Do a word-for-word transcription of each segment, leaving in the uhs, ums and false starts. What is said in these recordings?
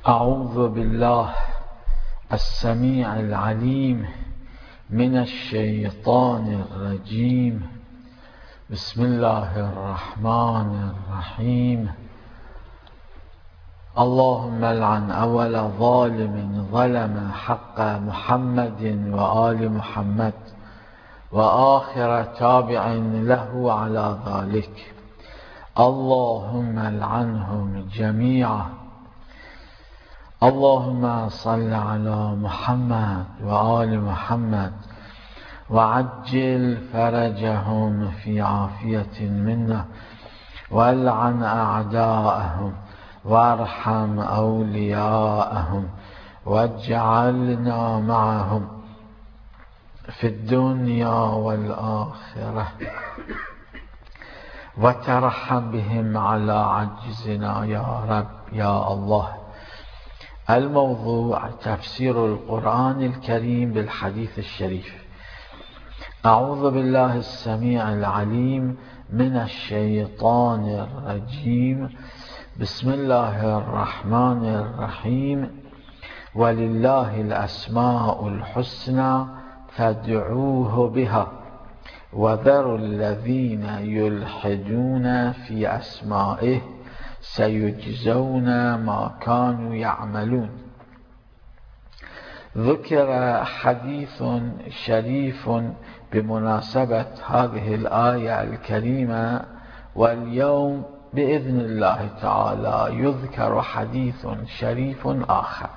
أعوذ بالله السميع العليم من الشيطان الرجيم. بسم الله الرحمن الرحيم. اللهم لعن أول ظالم ظلم حق محمد وآل محمد وآخر تابع له على ذلك. اللهم لعنهم جميعا. اللهم صل على محمد وآل محمد وعجل فرجهم في عافية منا، والعن أعداءهم وارحم أولياءهم، واجعلنا معهم في الدنيا والآخرة، وترحم بهم على عجزنا يا رب يا الله. الموضوع تفسير القرآن الكريم بالحديث الشريف. أعوذ بالله السميع العليم من الشيطان الرجيم. بسم الله الرحمن الرحيم. ولله الأسماء الحسنى فادعوه بها وذروا الذين يلحدون في أسمائه سيجزون ما كانوا يعملون. ذكر حديث شريف بمناسبة هذه الآية الكريمة، واليوم بإذن الله تعالى يذكر حديث شريف آخر.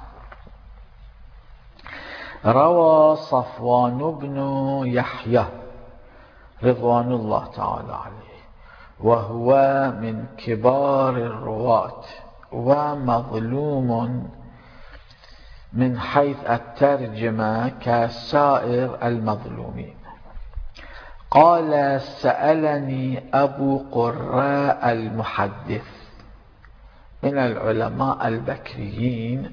روى صفوان بن يحيى رضوان الله تعالى عليه، وهو من كبار الرواة ومظلوم من حيث الترجمة كسائر المظلومين. قال: سألني أبو قرة المحدث من العلماء البكريين،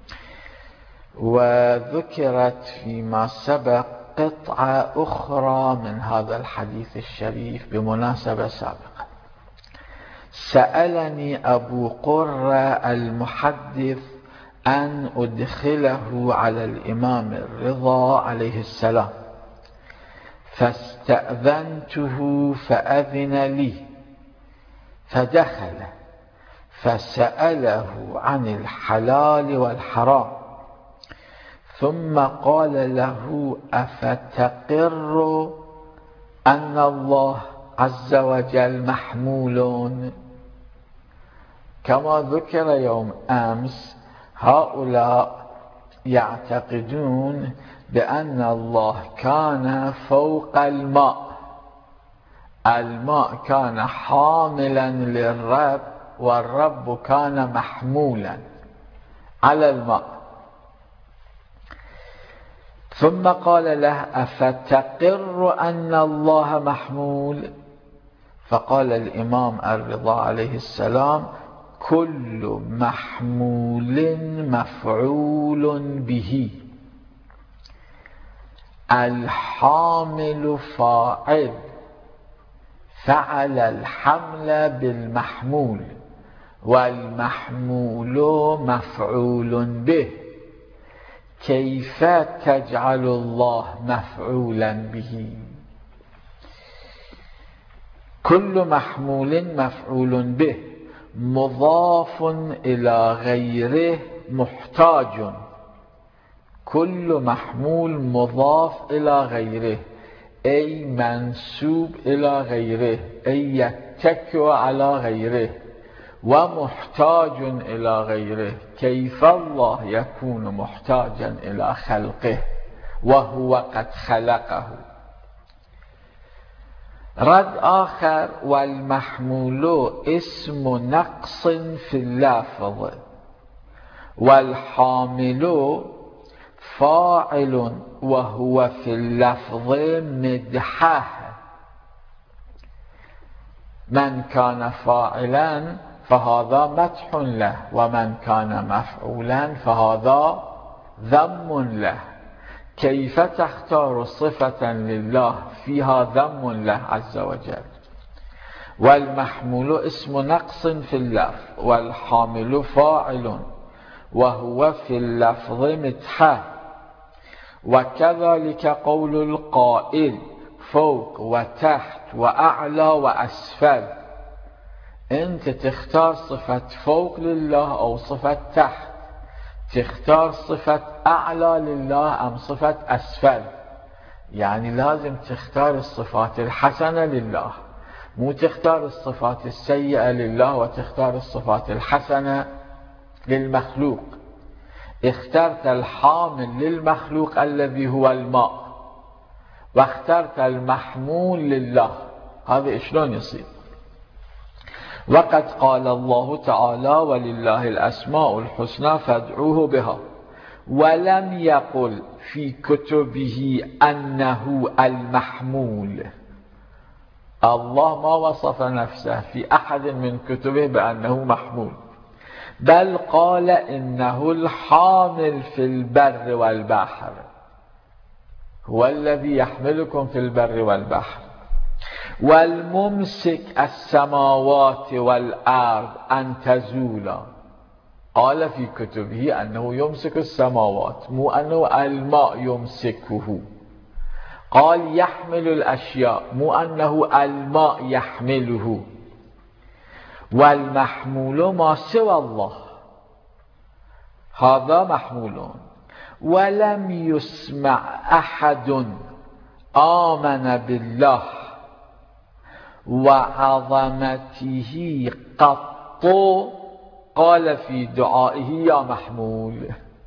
وذكرت فيما سبق قطعة أخرى من هذا الحديث الشريف بمناسبة سابقة. سألني أبو قرة المحدث أن أدخله على الإمام الرضا عليه السلام، فاستأذنته فأذن لي، فدخل فسأله عن الحلال والحرام، ثم قال له: أفتقر أن الله عز وجل محمول؟ كما ذكر يوم أمس، هؤلاء يعتقدون بأن الله كان فوق الماء، الماء كان حاملا للرب، والرب كان محمولا على الماء. ثم قال له: أفتقر أن الله محمول؟ فقال الإمام الرضا عليه السلام: كل محمول مفعول به. الحامل فاعل، فعل الحمل بالمحمول، والمحمول مفعول به. كيف تجعل الله مفعولا به؟ كل محمول مفعول به مضاف إلى غيره محتاج. كل محمول مضاف إلى غيره أي منسوب إلى غيره، أي يتكئ على غيره، ومحتاج إلى غيره. كيف الله يكون محتاجا إلى خلقه وهو قد خلقه؟ رد آخر: والمحمول اسم نقص في اللفظ، والحامل فاعل وهو في اللفظ مدحه. من كان فاعلا فهذا مدح له، ومن كان مفعولا فهذا ذم له. كيف تختار صفة لله فيها ذم له عز وجل؟ والمحمول اسم نقص في اللفظ، والحامل فاعل، وهو في اللفظ مدحه. وكذلك قول القائل فوق وتحت وأعلى وأسفل. أنت تختار صفة فوق لله أو صفة تحت، تختار صفة أعلى لله أم صفة أسفل. يعني لازم تختار الصفات الحسنة لله، مو تختار الصفات السيئة لله وتختار الصفات الحسنة للمخلوق. اخترت الحامل للمخلوق الذي هو الماء، واخترت المحمول لله، هذا شلون يصير؟ وقد قال الله تعالى ولله الأسماء الحسنى فادعوه بها، ولم يقل في كتبه أنه المحمول. الله ما وصف نفسه في أحد من كتبه بأنه محمول، بل قال إنه الحامل في البر والبحر، هو الذي يحملكم في البر والبحر، والممسك السماوات والأرض أن تزولا. قال في كتبه أنه يمسك السماوات، مو أنه الماء يمسكه. قال يحمل الأشياء، مو أنه الماء يحمله. والمحمول ما سوى الله، هذا محمول. ولم يسمع أحد آمن بالله وعظمته قط قال في دعائه يا محمول.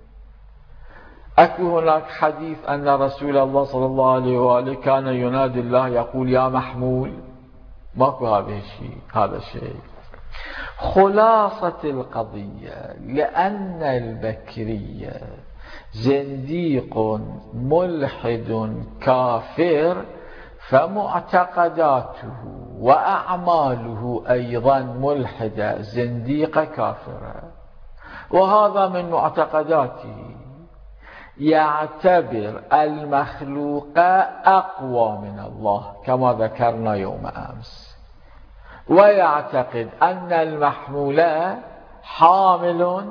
أكو هناك حديث أن رسول الله صلى الله عليه وآله كان ينادي الله يقول يا محمول؟ ماكو هذا الشيء. هذا الشيء خلاصة القضية، لأن البكرية زنديق ملحد كافر، فمعتقداته وأعماله أيضا ملحدة زنديقة كافرة. وهذا من معتقداته. يعتبر المخلوق أقوى من الله كما ذكرنا يوم أمس، ويعتقد أن المحمول حامل،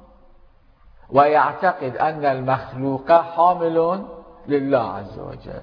ويعتقد أن المخلوق حامل لله عز وجل.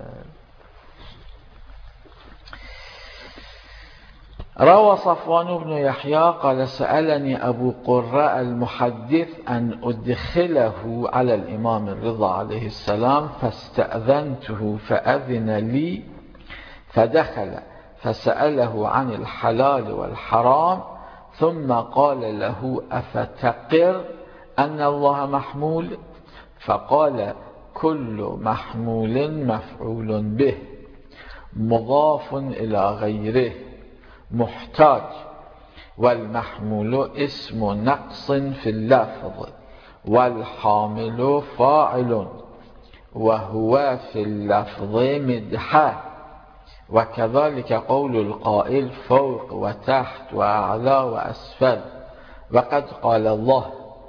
روى صفوان بن يحيى قال سألني أبو قرة المحدث أن أدخله على الإمام الرضا عليه السلام، فاستأذنته فأذن لي، فدخل فسأله عن الحلال والحرام، ثم قال له أفتقر أن الله محمول؟ فقال كل محمول مفعول به مضاف إلى غيره محتاج، والمحمول اسم نقص في اللفظ، والحامل فاعل، وهو في اللفظ مدحه. وكذلك قول القائل فوق وتحت وأعلى وأسفل. وقد قال الله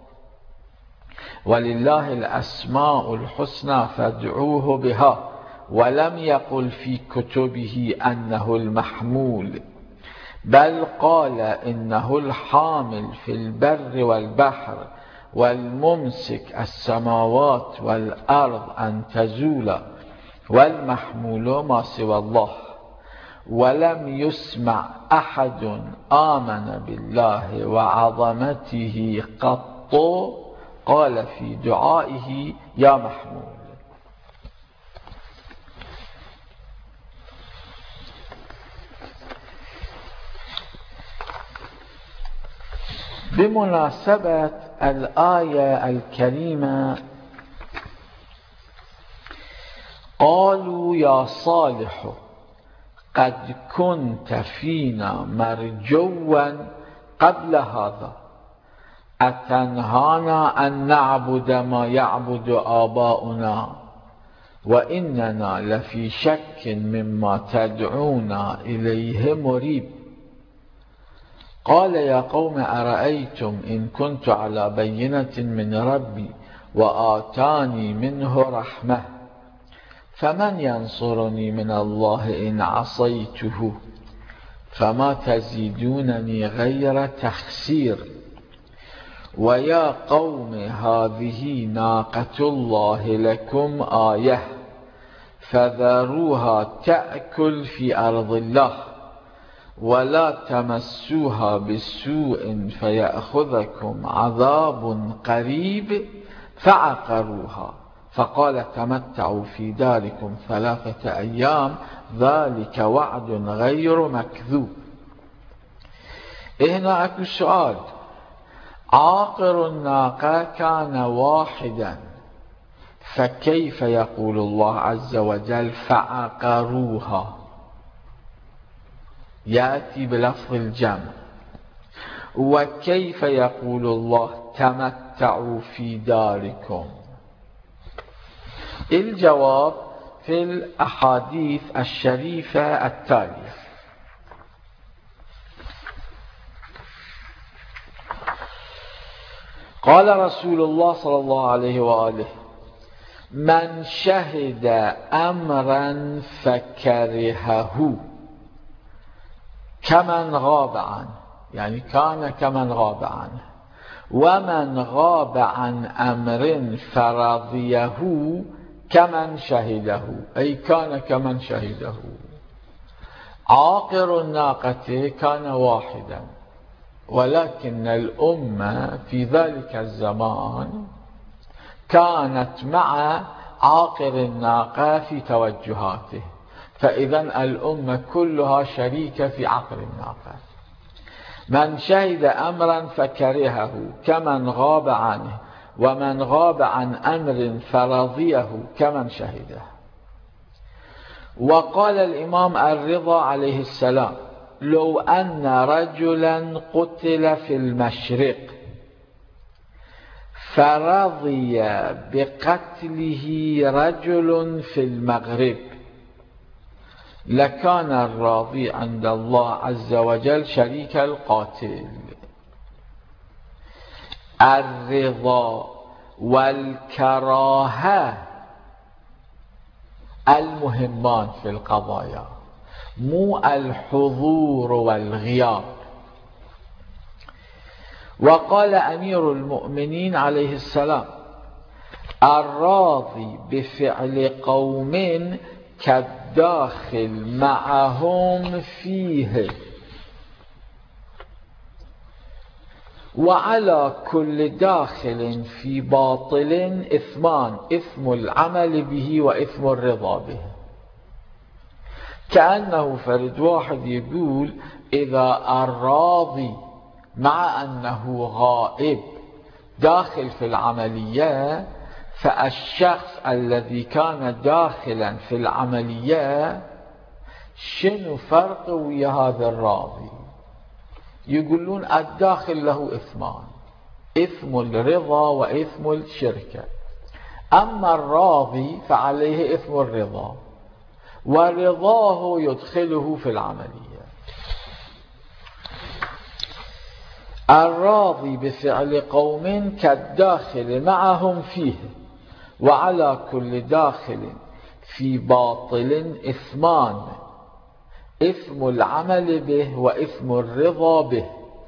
ولله الأسماء الحسنى فادعوه بها، ولم يقل في كتبه أنه المحمول، بل قال إنه الحامل في البر والبحر، والممسك السماوات والأرض أن تزولا، والمحمول ما سوى الله. ولم يسمع أحد آمن بالله وعظمته قط قال في دعائه يا محمول. بمناسبة الآية الكريمة قالوا يا صالح قد كنت فينا مرجوا قبل هذا، أتنهانا أن نعبد ما يعبد آباؤنا وإننا لفي شك مما تدعونا إليه مريب. قال يا قوم أرأيتم إن كنت على بينة من ربي وآتاني منه رحمة، فمن ينصرني من الله إن عصيته؟ فما تزيدونني غير تخسير. ويا قوم هذه ناقة الله لكم آية فذروها تأكل في أرض الله ولا تمسوها بسوء فيأخذكم عذاب قريب فعقروها فقال تمتعوا في داركم ثلاثة أيام ذلك وعد غير مكذوب. هنا أكو سؤال، عاقر الناقة كان واحدا فكيف يقول الله عز وجل فعقروها؟ يأتي بلفظ الجمع. وكيف يقول الله تمتعوا في داركم؟ الجواب في الأحاديث الشريفة التالية. قال رسول الله صلى الله عليه وآله من شهد أمرا فكرهه كمن غاب عنه، يعني كان كمن غاب عنه، ومن غاب عن أمر فرضيه كمن شهده، أي كان كمن شهده. عاقر الناقة كان واحدا، ولكن الأمة في ذلك الزمان كانت مع عاقر الناقة في توجهاته، فإذا الأمة كلها شريكة في عقر الناقة. من شهد أمرا فكرهه كمن غاب عنه، ومن غاب عن أمر فرضيه كمن شهده. وقال الإمام الرضا عليه السلام لو أن رجلا قتل في المشرق فرضي بقتله رجل في المغرب لكان الراضي عند الله عز وجل شريك القاتل. الرضا والكراهة المهمان في القضايا، مو الحضور والغياب. وقال أمير المؤمنين عليه السلام الراضي بفعل قوم كالداخل معهم فيه، وعلى كل داخل في باطل إثمان، إثم العمل به وإثم الرضا به. كأنه فرد واحد يقول إذا الراضي مع أنه غائب داخل في العملية، فالشخص الذي كان داخلا في العملية شنو فرق ويا هذا الراضي؟ يقولون الداخل له إثمان، إثم الرضا وإثم الشركة، أما الراضي فعليه إثم الرضا، ورضاه يدخله في العملية. الراضي بفعل قوم كالداخل معهم فيه، وعلى كل داخل في باطل إثمان، إثم العمل به وإثم الرضا به.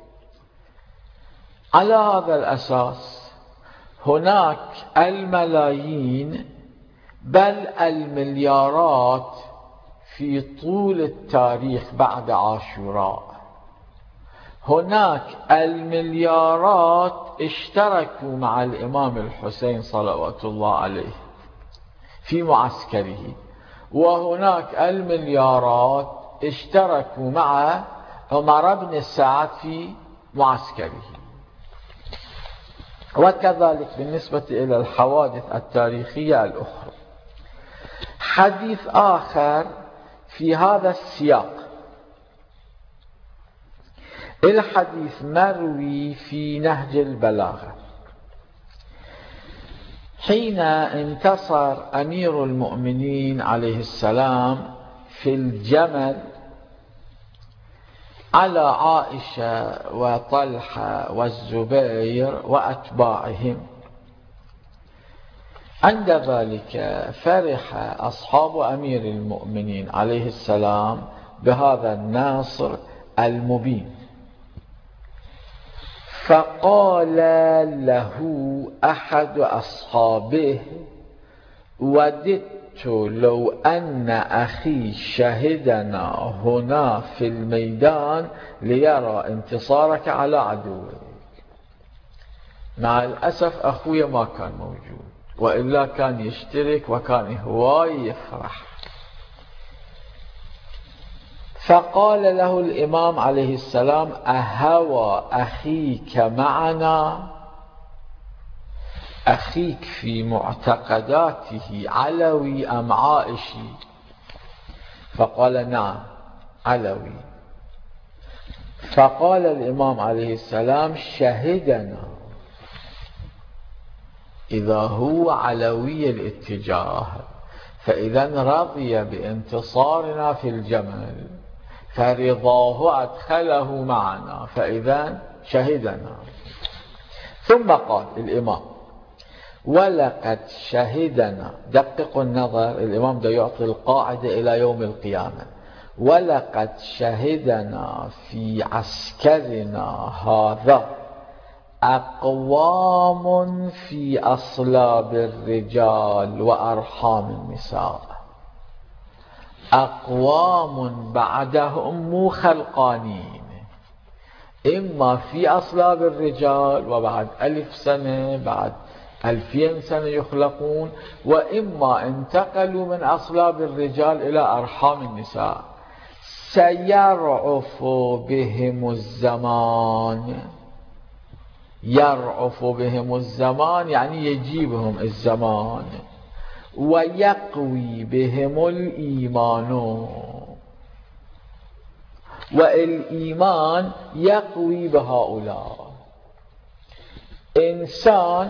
على هذا الأساس هناك الملايين بل المليارات في طول التاريخ بعد عاشوراء، هناك المليارات اشتركوا مع الإمام الحسين صلوات الله عليه في معسكره، وهناك المليارات اشتركوا مع عمر بن سعد في معسكره. وكذلك بالنسبة إلى الحوادث التاريخية الأخرى. حديث آخر في هذا السياق، الحديث مروي في نهج البلاغة. حين انتصر أمير المؤمنين عليه السلام في الجمل على عائشة وطلحة والزبير وأتباعهم، عند ذلك فرح أصحاب أمير المؤمنين عليه السلام بهذا الناصر المبين، فقال له أحد أصحابه وددت لو أن أخي شهدنا هنا في الميدان ليرى انتصارك على عدوك. مع الأسف أخوي ما كان موجود، وإلا كان يشترك وكان هواي يفرح. فقال له الإمام عليه السلام أهوى أخيك معنا؟ أخيك في معتقداته علوي أم عائشي؟ فقال نعم علوي. فقال الإمام عليه السلام شهدنا. إذا هو علوي الاتجاه فإذا رضي بانتصارنا في الجمل، فرضاه أدخله معنا، فإذا شهدنا. ثم قال الإمام ولقد شهدنا، دققوا النظر، الإمام ده يعطي القاعدة إلى يوم القيامة. ولقد شهدنا في عسكرنا هذا أقوام في أصلاب الرجال وأرحام النساء. أقوام بعدهم مو خلقانين، إما في أصلاب الرجال وبعد ألف سنة بعد ألفين سنة يخلقون، وإما انتقلوا من أصلاب الرجال إلى أرحام النساء. سيرعف بهم الزمان. يرعف بهم الزمان يعني يجيبهم الزمان. ويقوي بهم الإيمان، والإيمان يقوي بهؤلاء. إنسان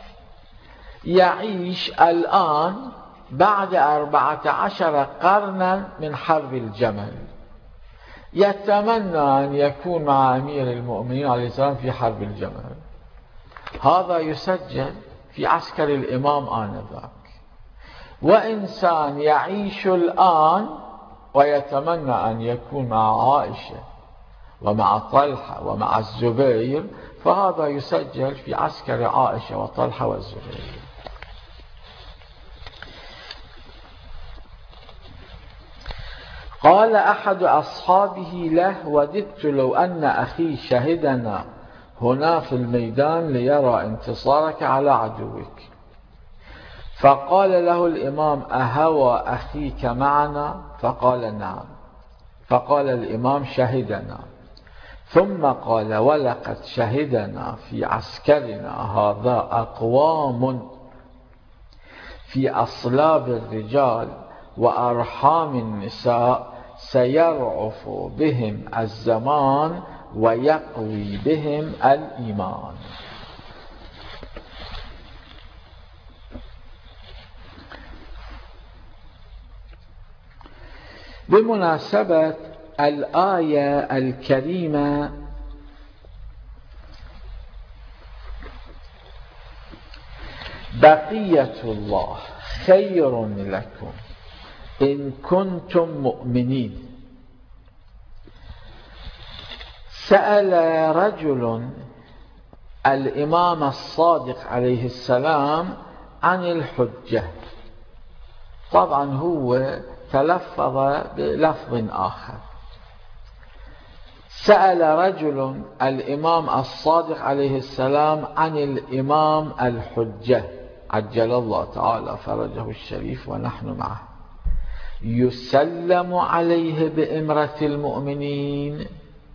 يعيش الآن بعد أربعة عشر قرنا من حرب الجمل، يتمنى أن يكون مع أمير المؤمنين عليه السلام في حرب الجمل. هذا يسجل في عسكر الإمام آنذاك. وإنسان يعيش الآن ويتمنى أن يكون مع عائشة ومع طلحة ومع الزبير، فهذا يسجل في عسكر عائشة وطلحة والزبير. قال أحد أصحابه له وددت لو أن أخي شهدنا هنا في الميدان ليرى انتصارك على عدوك. فقال له الإمام أهوى أخيك معنا؟ فقال نعم. فقال الإمام شهدنا. ثم قال ولقد شهدنا في عسكرنا هذا أقوام في أصلاب الرجال وأرحام النساء سيرعف بهم الزمان ويقوي بهم الإيمان. بمناسبة الآية الكريمة بقية الله خير لكم إن كنتم مؤمنين. سأل رجل الإمام الصادق عليه السلام عن الحجة. طبعا هو تلفظ بلفظ آخر. سأل رجل الإمام الصادق عليه السلام عن الإمام الحجة عجل الله تعالى فرجه الشريف ونحن معه، يسلم عليه بإمرة المؤمنين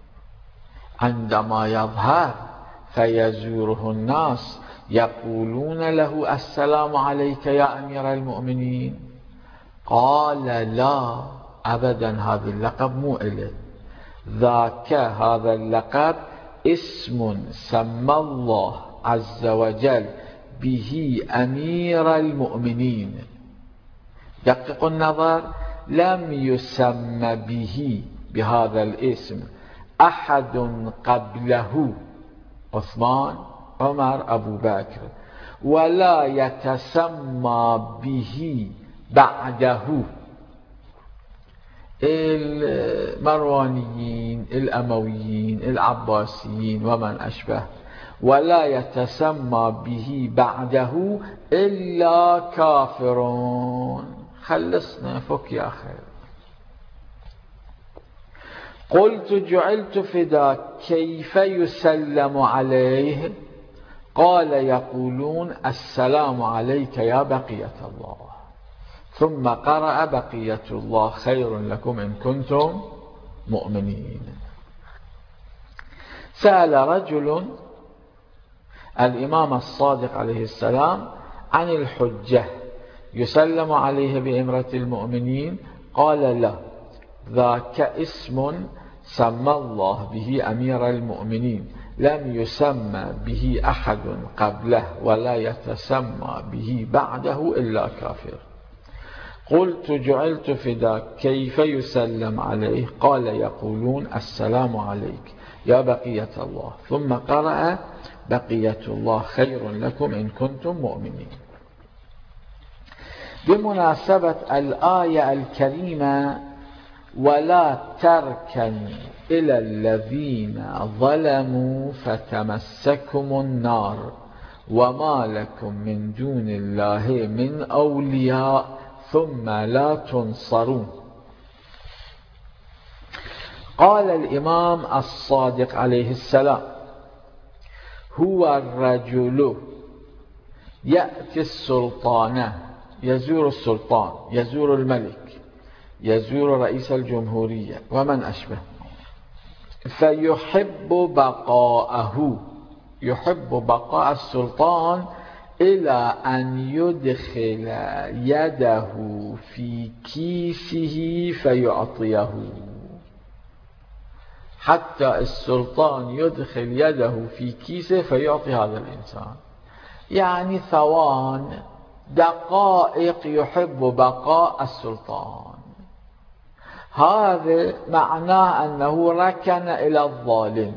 عندما يظهر فيزوره الناس يقولون له السلام عليك يا أمير المؤمنين؟ قال لا أبدا، هذا اللقب مو إله، ذاك هذا اللقب اسم سمى الله عز وجل به أمير المؤمنين. دققوا النظر، لم يسمى به بهذا الاسم أحد قبله، عثمان، عمر، أبو بكر، ولا يتسمى به بعده المروانيين، الأمويين، العباسيين ومن أشبه. ولا يتسمى به بعده إلا كافرون. خلصنا فك يا أخي. قلت جعلت فداك كيف يسلم عليه؟ قال يقولون السلام عليك يا بقية الله، ثم قرأ بقية الله خير لكم إن كنتم مؤمنين. سأل رجل الإمام الصادق عليه السلام عن الحجة يسلم عليه بإمرة المؤمنين، قال لا، ذاك اسم سمى الله به أمير المؤمنين، لم يسمى به أحد قبله ولا يتسمى به بعده إلا كافر. قلت جعلت فداك كيف يسلم عليه؟ قال يقولون السلام عليك يا بقية الله، ثم قرأ بقية الله خير لكم إن كنتم مؤمنين. بمناسبة الآية الكريمة ولا تركن إلى الذين ظلموا فتمسكم النار وما لكم من دون الله من أولياء ثم لا تنصرون. قال الإمام الصادق عليه السلام هو الرجل يأتي السلطان، يزور السلطان، يزور الملك، يزور رئيس الجمهورية ومن أشبه، فيحب بقاءه، يحب بقاء السلطان إلى أن يدخل يده في كيسه فيعطيه، حتى السلطان يدخل يده في كيسه فيعطي هذا الإنسان. يعني ثوان دقائق يحب بقاء السلطان. هذا معناه أنه ركن إلى الظالم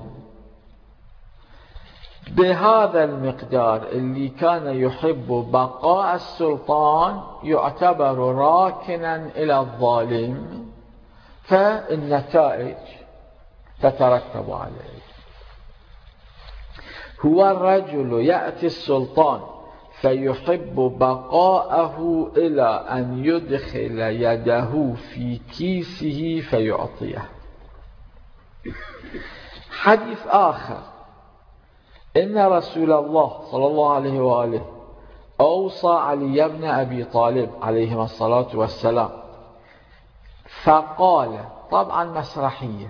بهذا المقدار. اللي كان يحب بقاء السلطان يعتبر راكنا إلى الظالم، فالنتائج تترتب عليه. هو الرجل يأتي السلطان فيحب بقاءه إلى أن يدخل يده في كيسه فيعطيه. حديث آخر، إن رسول الله صلى الله عليه وآله أوصى علي بن أبي طالب عليهما الصلاة والسلام فقال، طبعا مسرحية،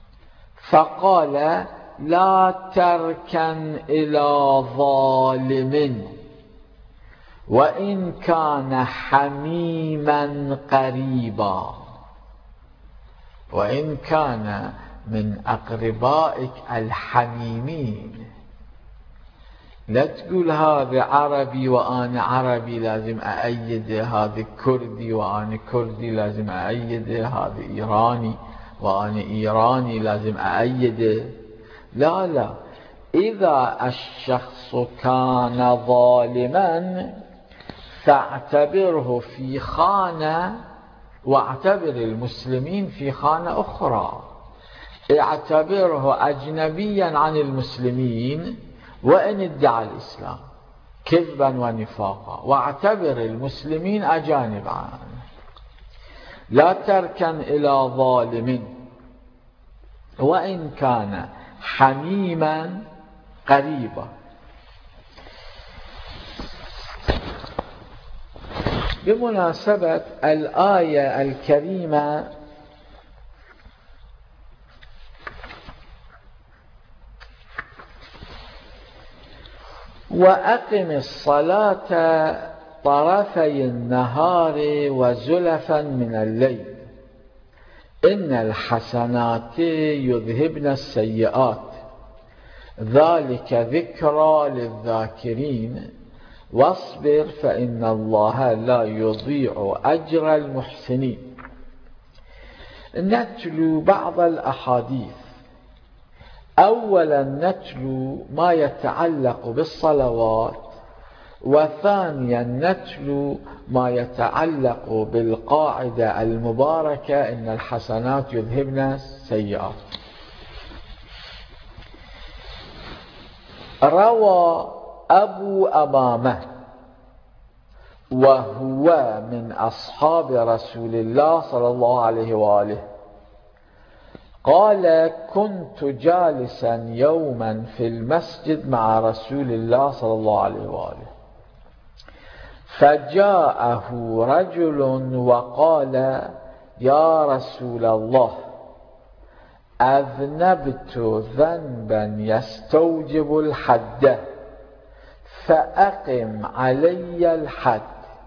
فقال لا تركن إلى ظالم وإن كان حميما قريبا، وإن كان من أقربائك الحميمين. لا تقول هذا عربي وأنا عربي لازم أأيده، هذا كردي وأنا كردي لازم أأيده، هذا إيراني وأنا إيراني لازم أأيده. لا لا، إذا الشخص كان ظالما فاعتبره في خانة واعتبر المسلمين في خانة أخرى. اعتبره أجنبيا عن المسلمين وإن ادعى الإسلام كذبا ونفاقا، واعتبر المسلمين أجانب عنه. لا تركن إلى ظالم وإن كان حميما قريبا. بمناسبة الآية الكريمة وأقم الصلاة طرفي النهار وزلفا من الليل إن الحسنات يذهبن السيئات ذلك ذكرى للذاكرين واصبر فإن الله لا يضيع أجر المحسنين. نتلو بعض الأحاديث. أولا نتلو ما يتعلق بالصلوات، وثانيا نتلو ما يتعلق بالقاعدة المباركة إن الحسنات يذهبن السيئات. روى أبو أمامة وهو من أصحاب رسول الله صلى الله عليه وآله قال كنت جالسا يوما في المسجد مع رسول الله صلى الله عليه وآله فجاءه رجل وقال يا رسول الله أذنبت ذنبا يستوجب الحد فأقم علي الحد.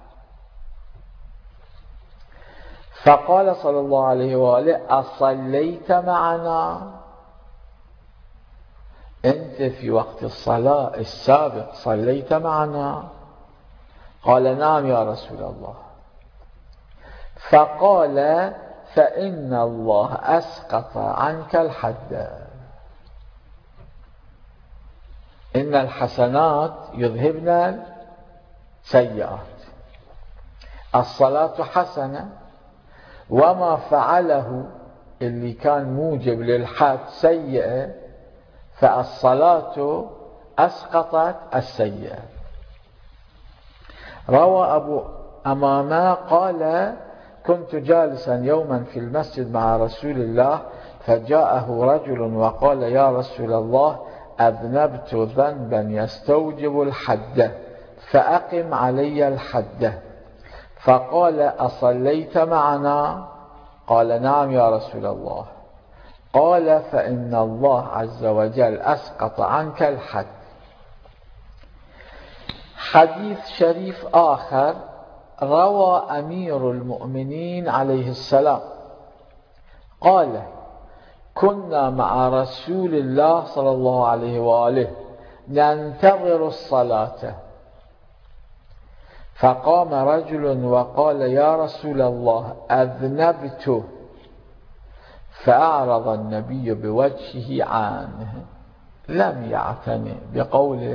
فقال صلى الله عليه وآله أصليت معنا؟ أنت في وقت الصلاة السابق صليت معنا؟ قال نعم يا رسول الله. فقال فإن الله أسقط عنك الحد. إن الحسنات يذهبن السيئات. الصلاة حسنة، وما فعله اللي كان موجب للحد سيئة، فالصلاة أسقطت السيئة. روى أبو أمامة قال كنت جالسا يوما في المسجد مع رسول الله فجاءه رجل وقال يا رسول الله أذنبت ذنبا يستوجب الحد فأقم علي الحد. فقال أصليت معنا؟ قال نعم يا رسول الله. قال فإن الله عز وجل أسقط عنك الحد. حديث شريف آخر روى أمير المؤمنين عليه السلام قال كنا مع رسول الله صلى الله عليه وآله ننتظر الصلاة فقام رجل وقال يا رسول الله أذنبت، فأعرض النبي بوجهه عنه لم يعتني بقوله.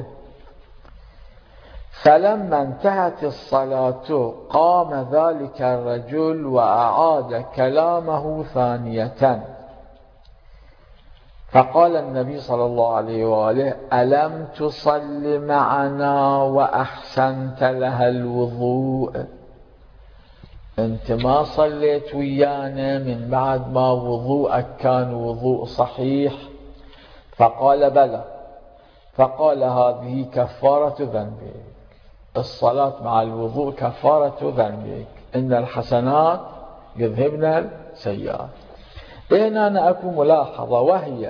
فلما انتهت الصلاة قام ذلك الرجل وأعاد كلامه ثانية فقال النبي صلى الله عليه وآله ألم تصل معنا وأحسنت لها الوضوء؟ أنت ما صليت ويانا من بعد ما وضوءك كان وضوء صحيح؟ فقال بلى. فقال هذه كفارة ذنبك. الصلاة مع الوضوء كفارة ذنبك. إن الحسنات يذهبن السيئات. هنا أنا أكو ملاحظة، وهي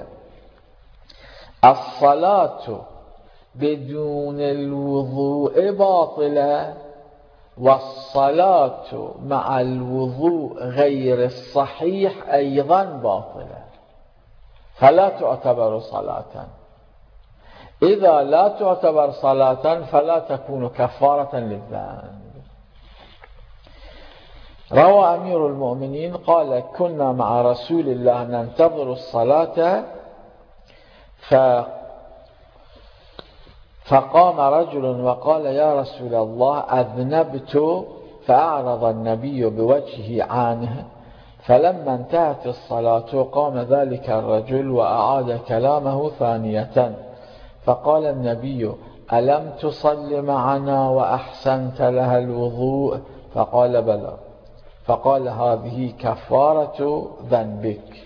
الصلاة بدون الوضوء باطلة، والصلاة مع الوضوء غير الصحيح أيضا باطلة، فلا تعتبر صلاة. إذا لا تعتبر صلاة فلا تكون كفارة للذنب. روى أمير المؤمنين قال كنا مع رسول الله ننتظر الصلاة ف فقام رجل وقال يا رسول الله أذنبت، فأعرض النبي بوجهه عنه. فلما انتهت الصلاة قام ذلك الرجل وأعاد كلامه ثانية فقال النبي ألم تصل معنا وأحسنت لها الوضوء؟ فقال بلى. فقال هذه كفارة ذنبك.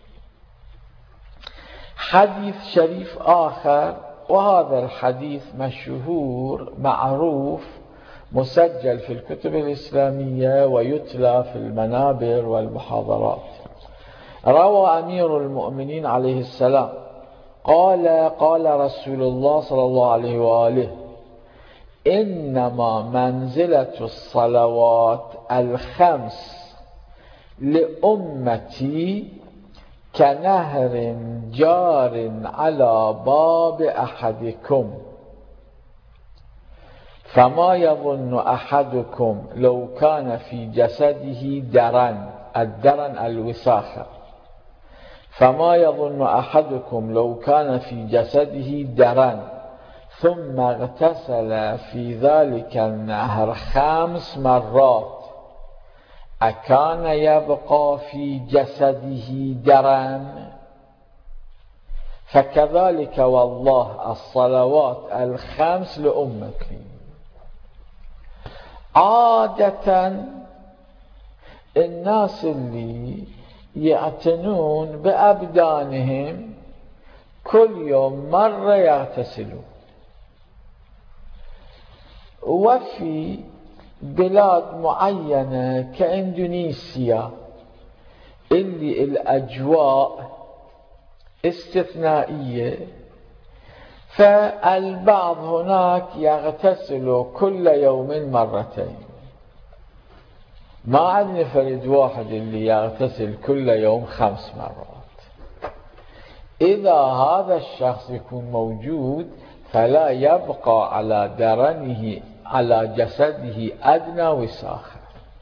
حديث شريف آخر، وهذا الحديث مشهور معروف مسجل في الكتب الإسلامية ويتلى في المنابر والمحاضرات. روى أمير المؤمنين عليه السلام قال قال رسول الله صلى الله عليه وآله إنما منزلة الصلوات الخمس لأمتي كنهر جار على باب أحدكم، فما يظن أحدكم لو كان في جسده درن، الدرن الوساخة، فما يظن أحدكم لو كان في جسده درن ثم اغتسل في ذلك النهر خمس مرات أكان يبقى في جسده درن؟ فكذلك والله الصلوات الخمس لأمتي. عادة الناس اللي يعتنون بأبدانهم كل يوم مرة يغتسلوا، وفي بلاد معينة كإندونيسيا اللي الأجواء استثنائية، فالبعض هناك يغتسل كل يوم مرتين. ما عندنا فرد واحد اللي يغتسل كل يوم خمس مرات. إذا هذا الشخص يكون موجود فلا يبقى على درنه على جسده أدنى وساخة.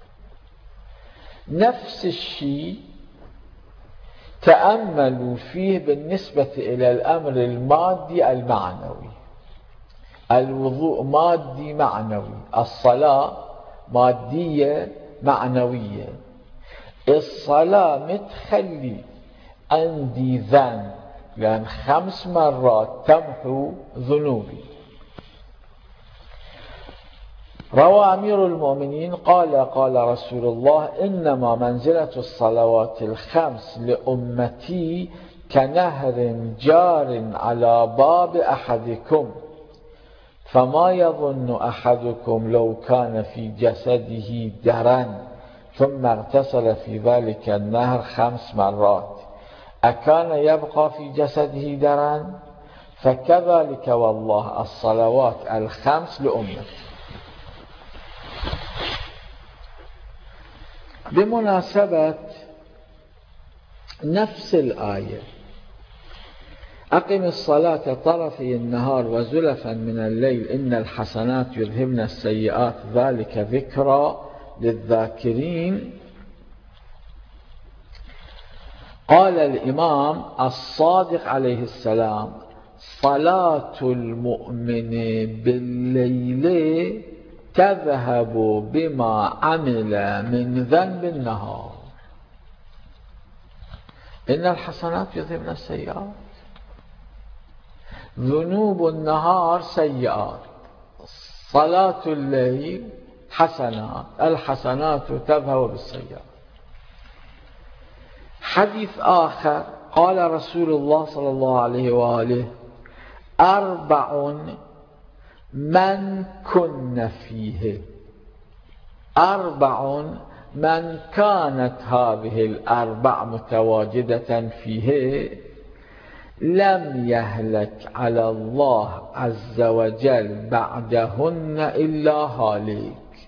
نفس الشيء تأملوا فيه بالنسبة إلى الأمر المادي المعنوي. الوضوء مادي معنوي، الصلاة مادية معنوية. الصلاة متخلي عندي ذنب، لأن خمس مرات تمحو ذنوبي. روى أمير المؤمنين قال قال رسول الله: إنما منزلة الصلوات الخمس لأمتي كنهر جار على باب أحدكم، فما يظن أحدكم لو كان في جسده درن ثم اغتسل في ذلك النهر خمس مرات أكان يبقى في جسده درن؟ فكذلك والله الصلوات الخمس لأمتي. بمناسبة نفس الآية: أقم الصلاة طرفي النهار وزلفا من الليل إن الحسنات يذهبن السيئات ذلك ذكرى للذاكرين. قال الإمام الصادق عليه السلام: صلاة المؤمن بالليل تذهب بما عمل من ذنب النهار. إن الحسنات يذهبن السيئات. ذنوب النهار سيئات، صلاة الليل حسنات، الحسنات تذهب بالسيئات. حديث آخر قال رسول الله صلى الله عليه وآله: أربع من كن فيه، أربع من كانت هذه الأربع متواجدة فيه لم يهلك على الله عز وجل بعدهن إلا هالك.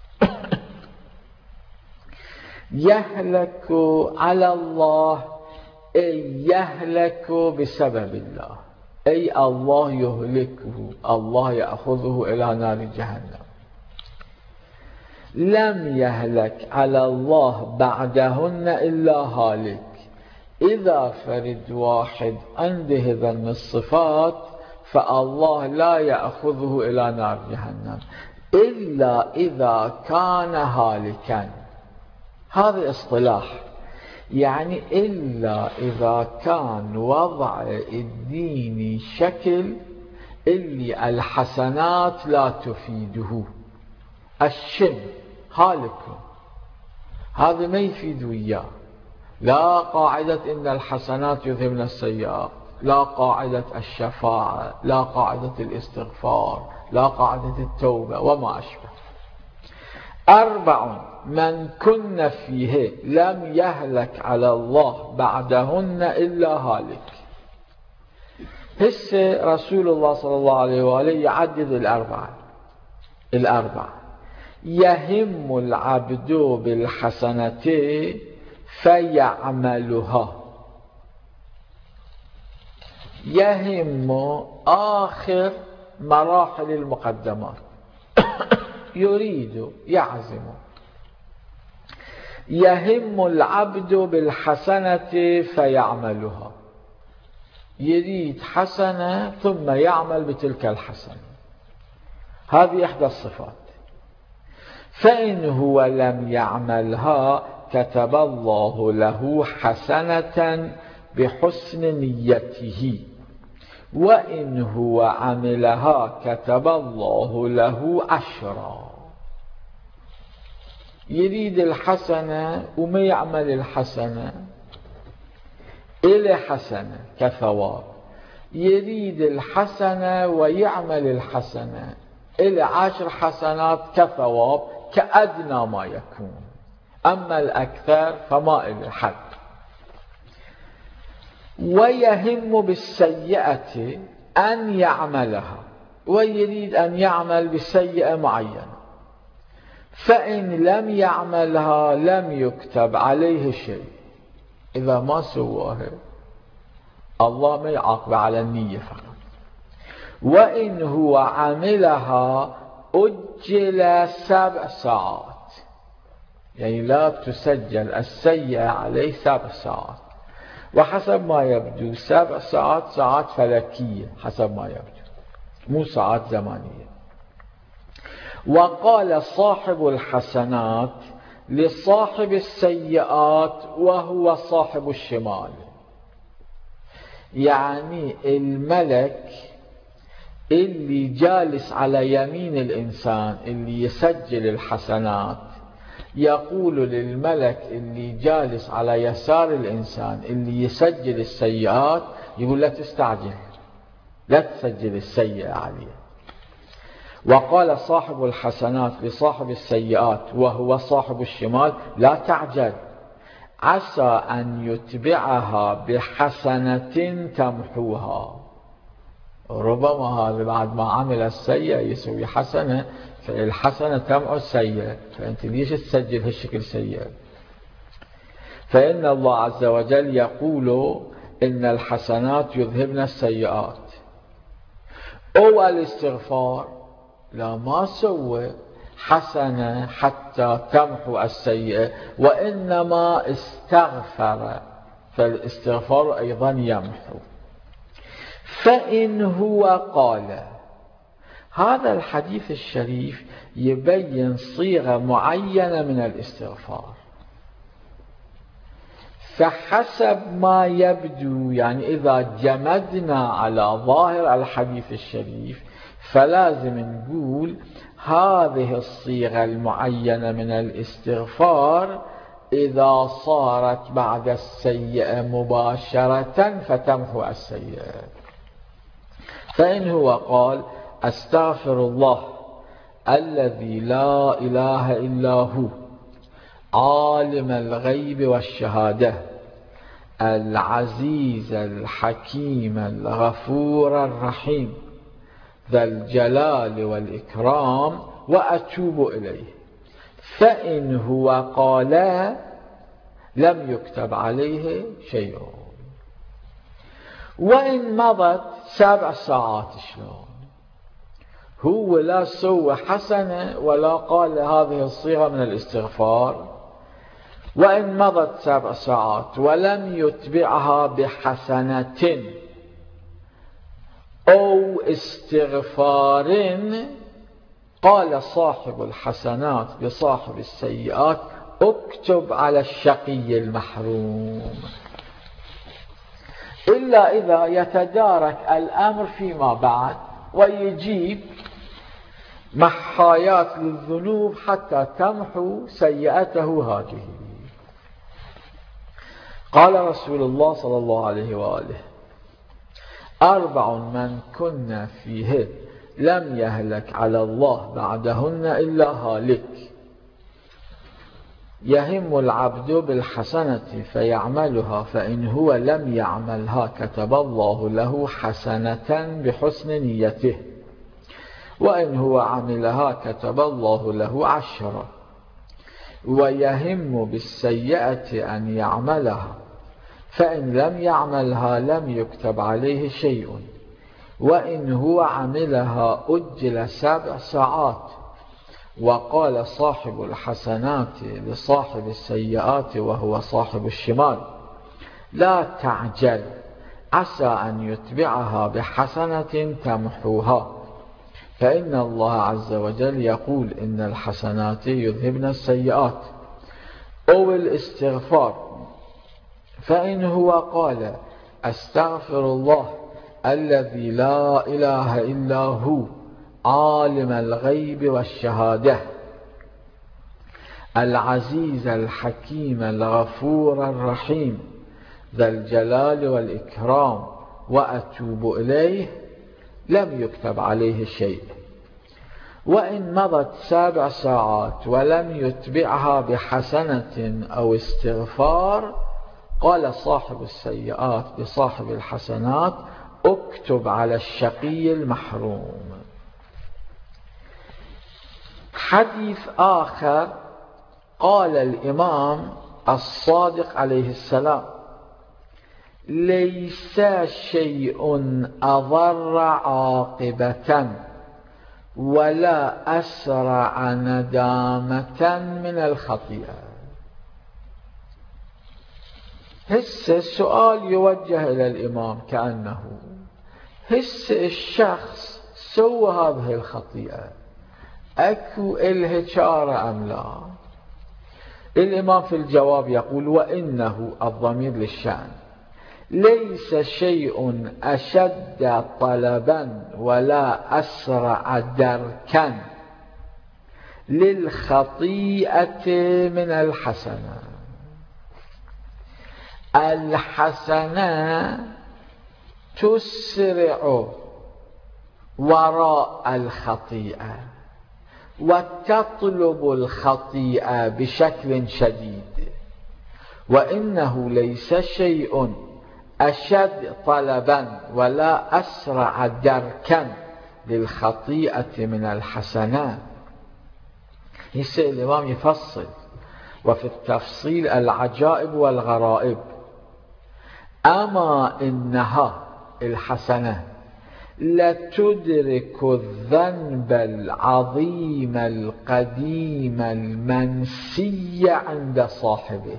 يهلك على الله أي يهلك بسبب الله، أي الله يهلكه، الله يأخذه إلى نار جهنم. لم يهلك على الله بعدهن إلا هالك. إذا فرد واحد عنده ذن الصفات فالله لا يأخذه إلى نار جهنم إلا إذا كان هالكا. هذا اصطلاح، يعني إلا إذا كان وضع الدين شكل اللي الحسنات لا تفيده. الشم هالك، هذا ما يفيد وياه. لا قاعدة إن الحسنات يذهبن السيئات، لا قاعدة الشفاعة، لا قاعدة الاستغفار، لا قاعدة التوبة وما أشبه. أربع من كن فيه لم يهلك على الله بعدهن إلا هالك. هسه رسول الله صلى الله عليه وآله يعدد الأربعة. الأربعة: يهم العبد بالحسنة فيعملها. يهم آخر مراحل المقدمات، يريد، يعزم. يهم العبد بالحسنة فيعملها، يريد حسنة ثم يعمل بتلك الحسنة. هذه إحدى الصفات. فإن هو لم يعملها كتب الله له حسنة بحسن نيته. وإن هو عملها كتب الله له عشرا. يريد الحسنة وما يعمل الحسنة إلى حسنة كثواب، يريد الحسنة ويعمل الحسنة إلى عشر حسنات كثواب كأدنى ما يكون، أما الأكثر فما إلى حد. ويهم بالسيئة أن يعملها، ويريد أن يعمل بسيئة معينة، فإن لم يعملها لم يكتب عليه شيء. إذا ما سواها الله ما يعاقب على النية فقط. وإن هو عملها أجل سبع ساعات، يعني لا تسجل السيئة عليه سبع ساعات، وحسب ما يبدو سبع ساعات ساعات فلكية حسب ما يبدو، مو ساعات زمانية. وقال صاحب الحسنات لصاحب السيئات وهو صاحب الشمال، يعني الملك اللي جالس على يمين الإنسان اللي يسجل الحسنات يقول للملك اللي جالس على يسار الإنسان اللي يسجل السيئات، يقول لا تستعجل، لا تسجل السيئة عليه. وقال صاحب الحسنات لصاحب السيئات وهو صاحب الشمال لا تعجل، عسى أن يتبعها بحسنة تمحوها. ربما هذا بعد ما عمل السيئة يسوي حسنة، فالحسنة تمحو السيئة، فأنت ليش تسجل هالشكل سيئة؟ فإن الله عز وجل يقول إن الحسنات يذهبن السيئات. أو الاستغفار لا ما سوى حسنة حتى تمحو السيئة، وإنما استغفر، فالاستغفار أيضا يمحو. فإن هو قال، هذا الحديث الشريف يبين صيغة معينة من الاستغفار، فحسب ما يبدو يعني إذا جمدنا على ظاهر الحديث الشريف فلازم نقول هذه الصيغة المعينة من الاستغفار إذا صارت بعد السيئة مباشرة فتمحو السيئة. فإن هو قال أستغفر الله الذي لا إله إلا هو عالم الغيب والشهادة العزيز الحكيم الغفور الرحيم ذا الجلال والإكرام وأتوب إليه، فإن هو قال لم يكتب عليه شيء. وإن مضت سبع ساعات شلون؟ هو لا سوى حسنة ولا قال هذه الصيغة من الاستغفار. وإن مضت سبع ساعات ولم يتبعها بحسنة أو استغفار، قال صاحب الحسنات لصاحب السيئات اكتب على الشقي المحروم. إلا إذا يتدارك الأمر فيما بعد ويجيب محايات للذنوب حتى تمحو سيئته هذه. قال رسول الله صلى الله عليه وآله أربع من كنا فيه لم يهلك على الله بعدهن إلا هالك: يهم العبد بالحسنة فيعملها، فإن هو لم يعملها كتب الله له حسنة بحسن نيته، وإن هو عملها كتب الله له عشرة. ويهم بالسيئة أن يعملها، فإن لم يعملها لم يكتب عليه شيء، وإن هو عملها أجل سبع ساعات. وقال صاحب الحسنات لصاحب السيئات وهو صاحب الشمال لا تعجل، عسى أن يتبعها بحسنة تمحوها، فإن الله عز وجل يقول إن الحسنات يذهبن السيئات. أو الاستغفار، فإن هو قال أستغفر الله الذي لا إله إلا هو عالم الغيب والشهادة العزيز الحكيم الغفور الرحيم ذا الجلال والإكرام وأتوب إليه لم يكتب عليه شيء. وإن مضت سبع ساعات ولم يتبعها بحسنة أو استغفار قال صاحب السيئات بصاحب الحسنات اكتب على الشقي المحروم. حديث آخر قال الإمام الصادق عليه السلام ليس شيء أضر عاقبة ولا أسرع ندامة من الخطيئة. هسه السؤال يوجه إلى الإمام كأنه هسه الشخص سوى هذه الخطيئة أكو إله شارة أم لا؟ الإمام في الجواب يقول وإنه الضمير للشأن ليس شيء أشد طلبا ولا أسرع دركا للخطيئة من الحسنة. الحسنة تسرع وراء الخطيئة وتطلب الخطيئة بشكل شديد، وإنه ليس شيء أشد طلبا ولا أسرع دركا للخطيئة من الحسنات. يسأل الإمام يفصل وفي التفصيل العجائب والغرائب. أما إنها الحسنة لتدرك الذنب العظيم القديم المنسي عند صاحبه.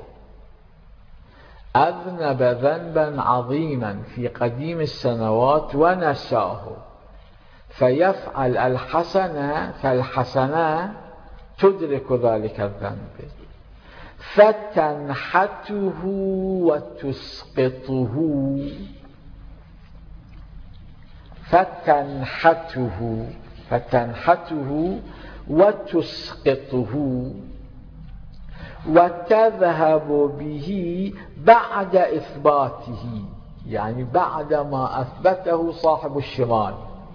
أذنب ذنبا عظيما في قديم السنوات ونساه فيفعل الحسنة، فالحسنة تدرك ذلك الذنب فتنحته وتسقطه فتنحته فتنحته وتسقطه وتذهب به بعد إثباته، يعني بعد ما أثبته صاحب الشمال.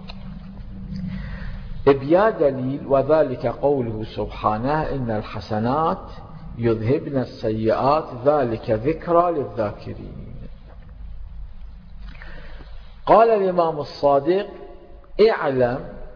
بيا دليل وذلك قوله سبحانه إن الحسنات يذهبن السيئات ذلك ذكرى للذاكرين. قال الإمام الصادق اعلم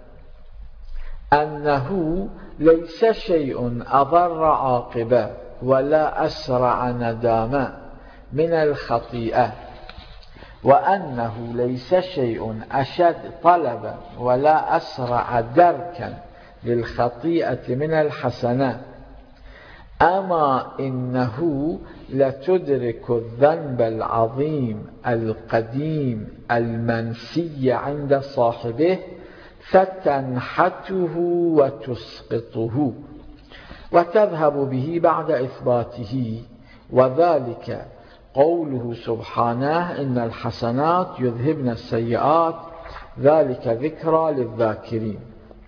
أنه ليس شيء أضر عاقبة ولا أسرع ندامة من الخطيئة، وأنه ليس شيء أشد طلبا ولا أسرع دركا للخطيئة من الحسنة. أما إنه لتدرك الذنب العظيم القديم المنسي عند صاحبه فتنحته وتسقطه وتذهب به بعد إثباته، وذلك قوله سبحانه إن الحسنات يذهبن السيئات ذلك ذكرى للذاكرين.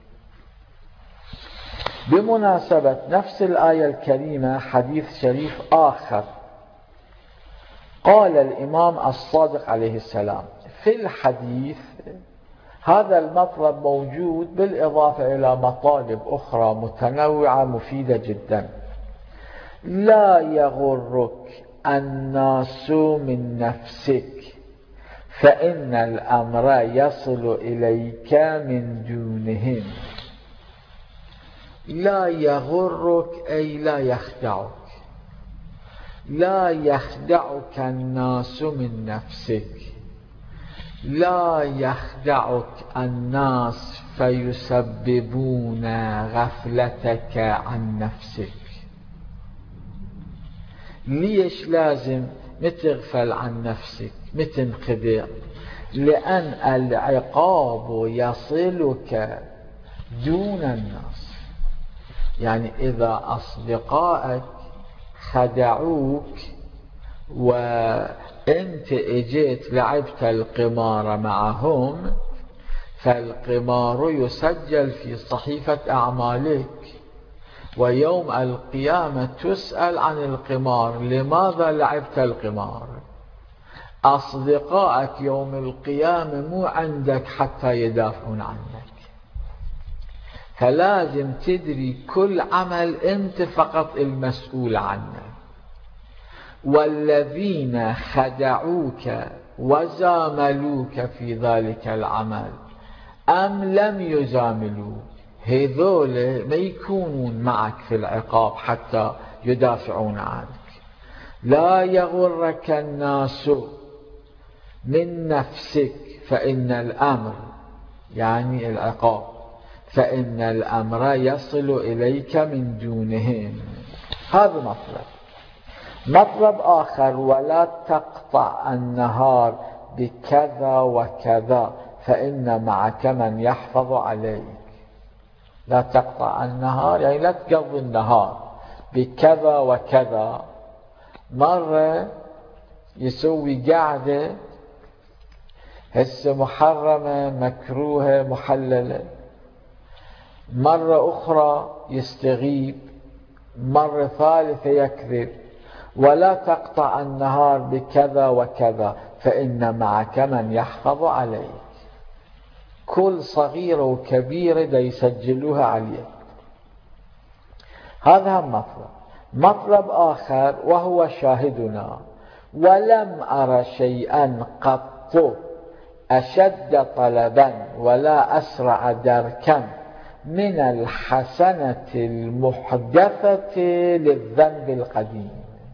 بمناسبة نفس الآية الكريمة حديث شريف آخر قال الإمام الصادق عليه السلام في الحديث هذا المطلب موجود بالإضافة إلى مطالب أخرى متنوعة مفيدة جدا. لا يغرك الناس من نفسك فإن الأمر يصل إليك من دونهم. لا يغرك أي لا يخدعك، لا يخدعك الناس من نفسك، لا يخدعك الناس فيسببون غفلتك عن نفسك. ليش لازم متغفل عن نفسك متنخدع؟ لأن العقاب يصلك دون الناس. يعني إذا أصدقائك خدعوك وانت اجيت لعبت القمار معهم، فالقمار يسجل في صحيفة أعمالك، ويوم القيامة تسأل عن القمار، لماذا لعبت القمار؟ أصدقائك يوم القيامة مو عندك حتى يدافعون عنك، فلازم تدري كل عمل أنت فقط المسؤول عنه. والذين خدعوك وزاملوك في ذلك العمل أم لم يزاملوك، هذول ما يكونون معك في العقاب حتى يدافعون عنك. لا يغرك الناس من نفسك فإن الأمر، يعني العقاب، فإن الأمر يصل إليك من دونهم. هذا مطلب. مطلب آخر: ولا تقطع النهار بكذا وكذا فإن معك من يحفظ عليك. لا تقطع النهار يعني لا تقضي النهار بكذا وكذا. مرة يسوي قاعدة هسه محرمة مكروهة محللة، مرة أخرى يستغيب، مرة ثالثة يكذب. ولا تقطع النهار بكذا وكذا فإن معك من يحفظ عليك. كل صغيرة وكبيرة دا يسجلوها عليك. هذا مطلب. مطلب آخر وهو شاهدنا: ولم أر شيئا قط أشد طلبا ولا أسرع دركا من الحسنة المحدثة للذنب القديم.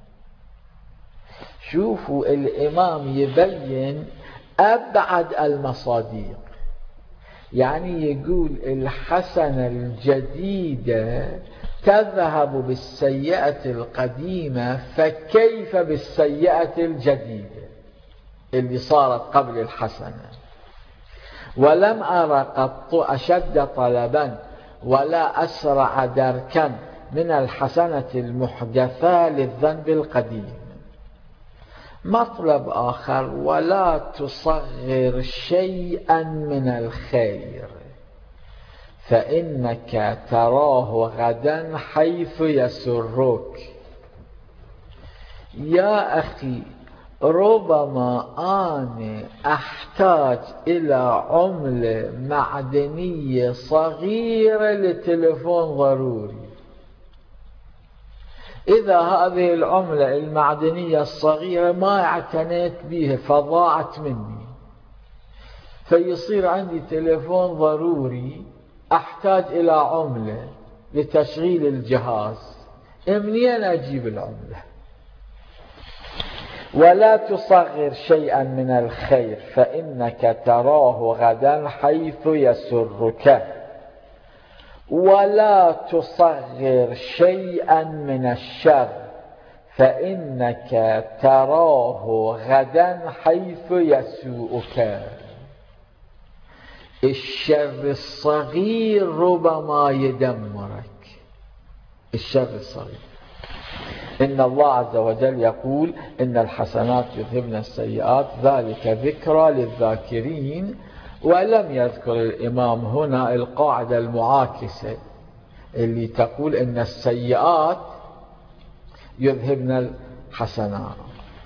شوفوا الإمام يبين أبعد المصادق، يعني يقول الحسنة الجديدة تذهب بالسيئة القديمة، فكيف بالسيئة الجديدة اللي صارت قبل الحسنة؟ ولم أرى قط أشد طلبا ولا أسرع دركا من الحسنة المحدثة للذنب القديم. مطلب آخر: ولا تصغر شيئا من الخير فإنك تراه غدا حيث يسرك. يا أخي، ربما أنا أحتاج إلى عملة معدنية صغيرة لتلفون ضروري. إذا هذه العملة المعدنية الصغيرة ما اعتنيت بها فضاعت مني، فيصير عندي تلفون ضروري أحتاج إلى عملة لتشغيل الجهاز، منين أجيب العملة؟ ولا تصغر شيئا من الخير فإنك تراه غدا حيث يسرك. ولا تصغر شيئا من الشر فإنك تراه غدا حيث يسوءك. الشر الصغير ربما يدمرك. الشر الصغير. إن الله عز وجل يقول: إن الحسنات يذهبن السيئات ذلك ذكرى للذاكرين. ولم يذكر الإمام هنا القاعدة المعاكسة اللي تقول إن السيئات يذهبن الحسنات.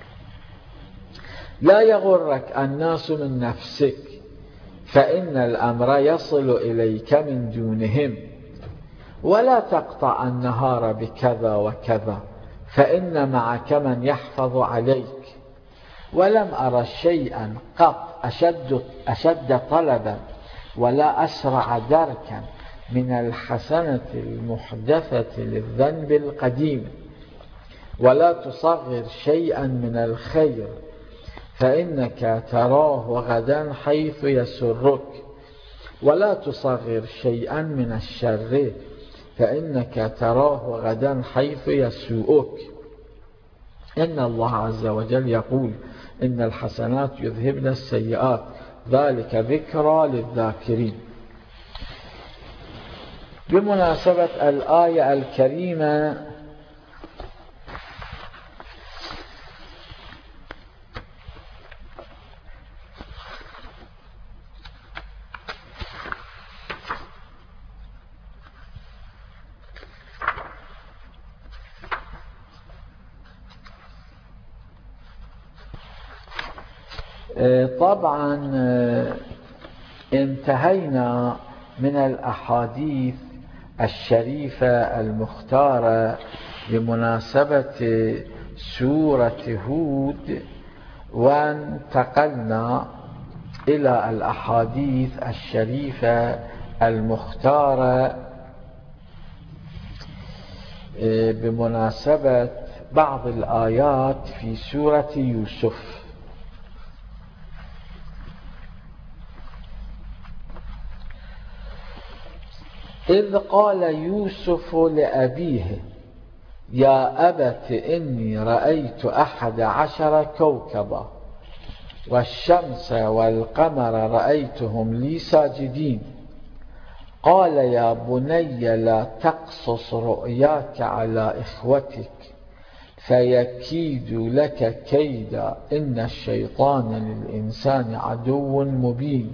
لا يغرك الناس من نفسك فإن الأمر يصل إليك من دونهم. ولا تقطع النهار بكذا وكذا فإن معك من يحفظ عليك. ولم أرى شيئا قط أشد, أشد طلبا ولا أسرع دركا من الحسنة المحدثة للذنب القديم. ولا تصغر شيئا من الخير فإنك تراه غدا حيث يسرك. ولا تصغر شيئا من الشر فإنك تراه غدا حيث يسوءك. إن الله عز وجل يقول: إن الحسنات يذهبن السيئات ذلك ذكرى للذاكرين. بمناسبة الآية الكريمة طبعا انتهينا من الأحاديث الشريفة المختارة بمناسبة سورة هود، وانتقلنا إلى الأحاديث الشريفة المختارة بمناسبة بعض الآيات في سورة يوسف. إذ قال يوسف لأبيه يا أبت إني رأيت أحد عشر كوكبا والشمس والقمر رأيتهم لي ساجدين قال يا بني لا تقصص رؤياك على إخوتك فيكيد لك كيدا إن الشيطان للإنسان عدو مبين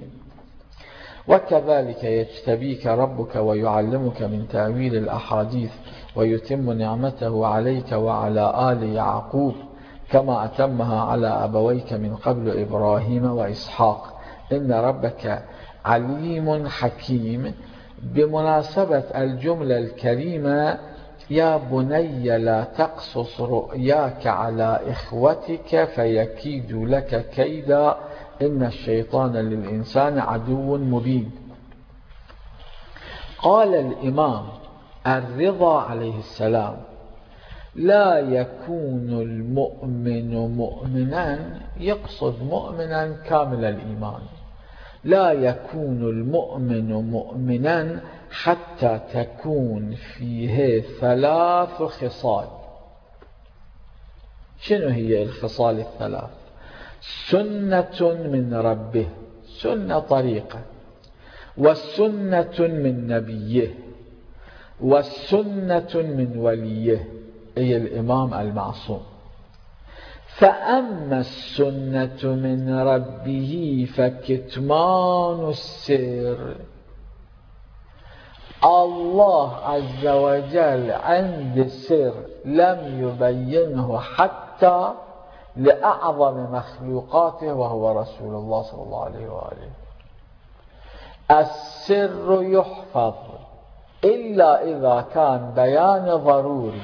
وكذلك يجتبيك ربك ويعلمك من تأويل الأحاديث ويتم نعمته عليك وعلى آل يعقوب كما أتمها على أبويك من قبل إبراهيم وإسحاق إن ربك عليم حكيم. بمناسبة الجملة الكريمة يا بني لا تقصص رؤياك على إخوتك فيكيد لك كيدا إن الشيطان للإنسان عدو مبين. قال الإمام الرضا عليه السلام لا يكون المؤمن مؤمنا، يقصد مؤمنا كامل الإيمان، لا يكون المؤمن مؤمنا حتى تكون فيه ثلاث خصال. شنو هي الخصال الثلاث؟ سنة من ربه، سنة طريقة، والسنة من نبيه، والسنة من وليه أي الإمام المعصوم. فأما السنة من ربه فكتمان السر، الله عز وجل عند سر لم يبينه حتى لأعظم مخلوقاته وهو رسول الله صلى الله عليه وآله. السر يحفظ إلا إذا كان بيان ضروري.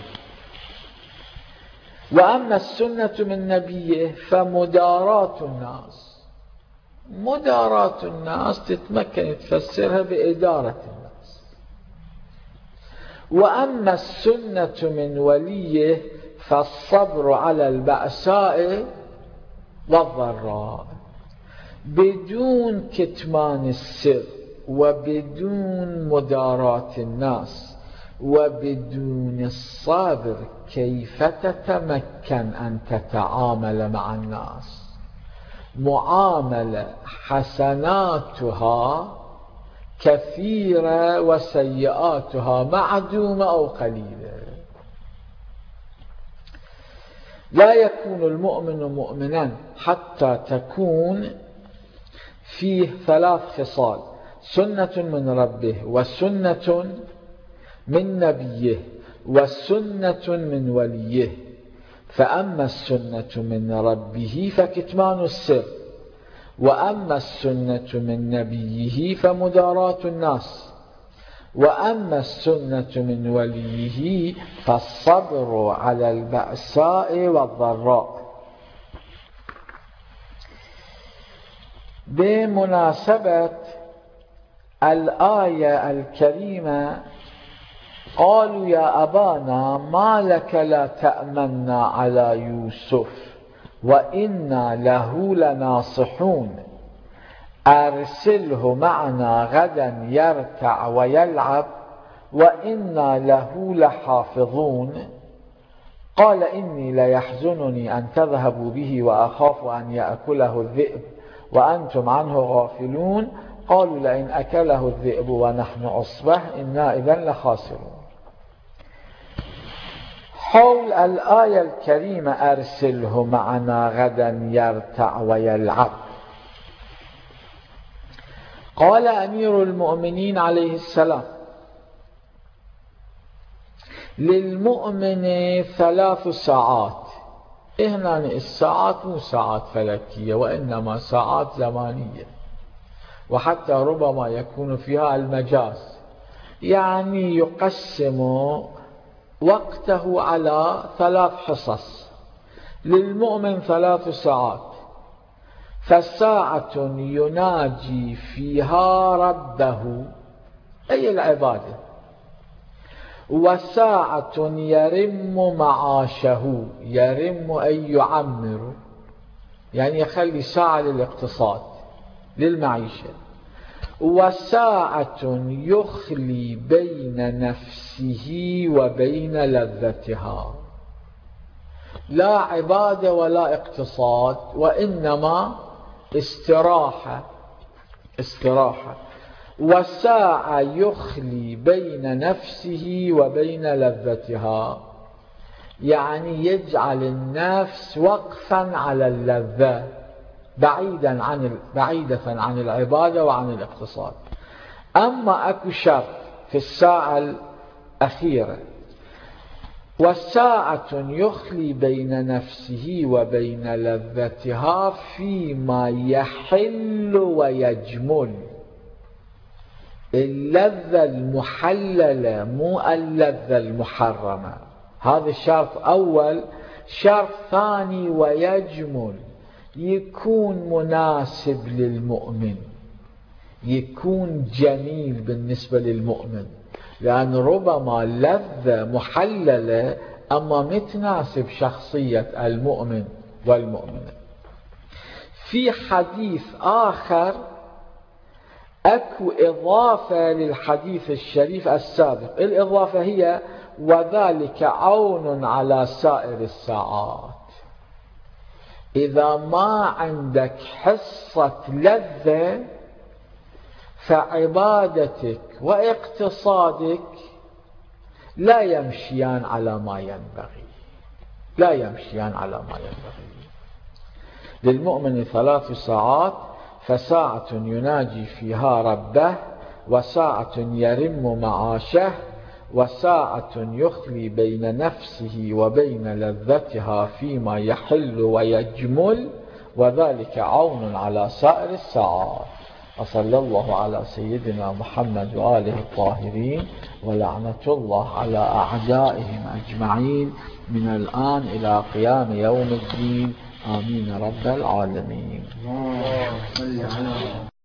وأما السنة من نبيه فمداراة الناس، مداراة الناس تتمكن تفسرها بإدارة الناس. وأما السنة من وليه فالصبر على البأساء والضراء. بدون كتمان السر وبدون مداراة الناس وبدون الصبر كيف تتمكن أن تتعامل مع الناس؟ معاملة حسناتها كثيرة وسيئاتها معدومة أو قليلة. لا يكون المؤمن مؤمنا حتى تكون فيه ثلاث خصال: سنة من ربه، وسنة من نبيه، وسنة من وليه. فأما السنة من ربه فكتمان السر، وأما السنة من نبيه فمداراة الناس، وأما السنة من وليه فالصبر على البأساء والضراء. بمناسبة الآية الكريمة قالوا يا أبانا ما لك لا تأمنا على يوسف وإنا له لناصحون أرسله معنا غدا يرتع ويلعب وإنا له لحافظون. قال إني ليحزنني أن تذهبوا به وأخاف أن يأكله الذئب وأنتم عنه غافلون. قالوا لئن أكله الذئب ونحن عصبة إنا إذن لخاسرون. حول الآية الكريمة أرسله معنا غدا يرتع ويلعب، قال أمير المؤمنين عليه السلام للمؤمن ثلاث ساعات هنا الساعات مو ساعات فلكية وإنما ساعات زمانية، وحتى ربما يكون فيها المجاز، يعني يقسم وقته على ثلاث حصص. للمؤمن ثلاث ساعات، فساعة يناجي فيها ربه أي العبادة، وساعة يرم معاشه، يرم أي يعمر، يعني يخلي ساعة للاقتصاد للمعيشة، وساعة يخلي بين نفسه وبين لذتها، لا عبادة ولا اقتصاد وإنما استراحة استراحة، وساعة يخلي بين نفسه وبين لذتها، يعني يجعل النفس وقفا على اللذة بعيدا عن بعيدة عن العبادة وعن الاقتصاد. أما أكو شرط في الساعة الأخيرة، والساعة يخلي بين نفسه وبين لذتها فيما يحل ويجمل، اللذة المحللة مو اللذة المحرمة، هذا شرط أول. شرط ثاني ويجمل، يكون مناسب للمؤمن، يكون جميل بالنسبة للمؤمن، لأن ربما لذة محللة أما متناسب شخصية المؤمن والمؤمنة. في حديث آخر أكو إضافة للحديث الشريف السابق، الإضافة هي وذلك عون على سائر الساعات. إذا ما عندك حصة لذة فعبادتك واقتصادك لا يمشيان على ما ينبغي، لا يمشيان على ما ينبغي. للمؤمن ثلاث ساعات، فساعة يناجي فيها ربه، وساعة يرم معاشه، وساعة يخلي بين نفسه وبين لذتها فيما يحل ويجمل، وذلك عون على سائر الساعات. وصلى الله على سيدنا محمد وآله الطاهرين، ولعنة الله على أعدائهم أجمعين من الآن إلى قيام يوم الدين، آمين رب العالمين.